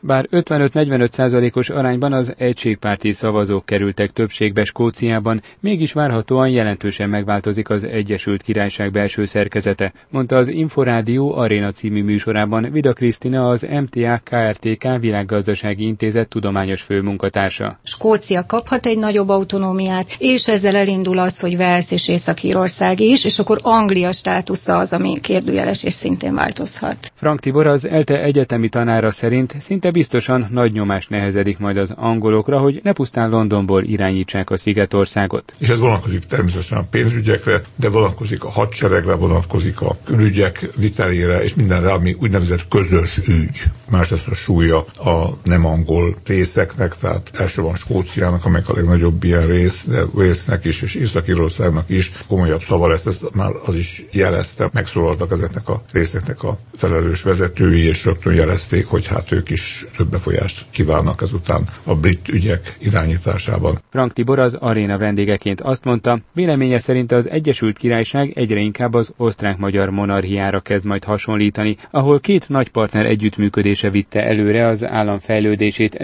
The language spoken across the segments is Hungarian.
Bár 55-45%-os arányban az egységpárti szavazók kerültek többségbe Skóciában, mégis várhatóan jelentősen megváltozik az Egyesült Királyság belső szerkezete, mondta az Inforádió Aréna című műsorában Vida Krisztina, az MTA Krt.K. Világgazdasági Intézet tudományos főmunkatársa. Skócia kaphat egy nagyobb autonómiát, és ezzel elindul az, hogy Wales és Észak-Írország is, és akkor Anglia státusza az, ami kérdőjeles és szintén változhat. Frank Tibor, az ELTE egyetemi tanára szerint szinte biztosan nagy nyomás nehezedik majd az angolokra, hogy ne pusztán Londonból irányítsák a szigetországot. És ez vonatkozik természetesen a pénzügyekre, de vonatkozik a hadseregre, vonatkozik a külügyek vitelére, és mindenre, ami úgynevezett közös ügy. Más lesz a súlya a nem angol részeknek, tehát elsősorban Skóciának, amelyik a legnagyobb ilyen rész, de Walesnek is, és Észak-Írországnak is komolyabb szava lesz, ezt már az is jelezte, megszólaltak ezeknek a részeknek a felelős vezetői, és rögtön jelezték, hogy hát ők is több befolyást kívánnak ezután a brit ügyek irányításában. Frank Tibor, az Aréna vendégeként azt mondta, véleménye szerint az Egyesült Királyság egyre inkább az osztrák-magyar monarchiára kezd majd hasonlítani, ahol két nagy partner együttműködése vitte előre az állam fejlődését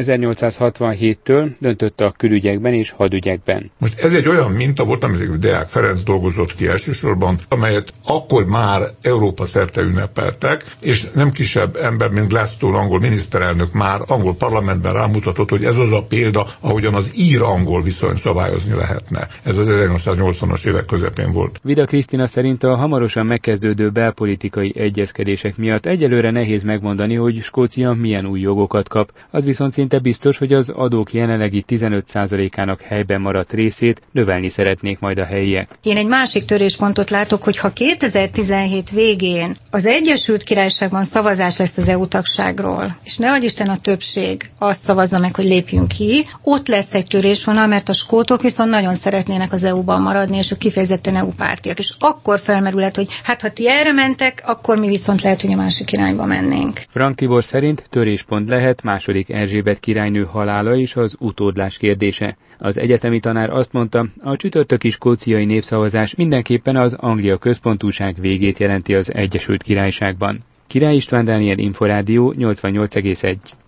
1867-től, döntött a külügyekben és hadügyekben. Most ez egy olyan minta volt, amit Deák Ferenc dolgozott ki elsősorban, amelyet akkor már Európa szerte ünnepeltek, és nem kisebb ember, mint Gladstone angol miniszterelnök már angol parlamentben rámutatott, hogy ez az a példa, ahogyan az ír-angol viszonyt szabályozni lehetne. Ez az 1980-as évek közepén volt. Vida Krisztina szerint a hamarosan megkezdődő belpolitikai egyezkedések miatt egyelőre nehéz megmondani, hogy Skócia milyen új jogokat kap. Az viszont szinte biztos, hogy az adók jelenlegi 15%-ának helyben maradt részét növelni szeretnék majd a helyiek. Én egy másik töréspontot látok, hogy ha 2017 végén az Egyesült Királyságban szavazás lesz az EU tagságról, és ne adj Isten a többség azt szavazza meg, hogy lépjünk ki, ott lesz egy törésvonal, mert a skótok viszont nagyon szeretnének az EU-ban maradni, és ők kifejezetten EU pártiak. És akkor felmerülhet, hogy hát ha ti erre mentek, akkor mi viszont lehet, hogy a másik irányba mennénk. Frank Tibor szerint töréspont lehet második Erzsébet királynő halála és az utódlás kérdése. Az egyetemi tanár azt mondta, a csütörtöki skóciai népszavazás mindenképpen az Anglia központúság végét jelenti az Egyesült Királyságban. Király István Dániel, Inforádió 88,1.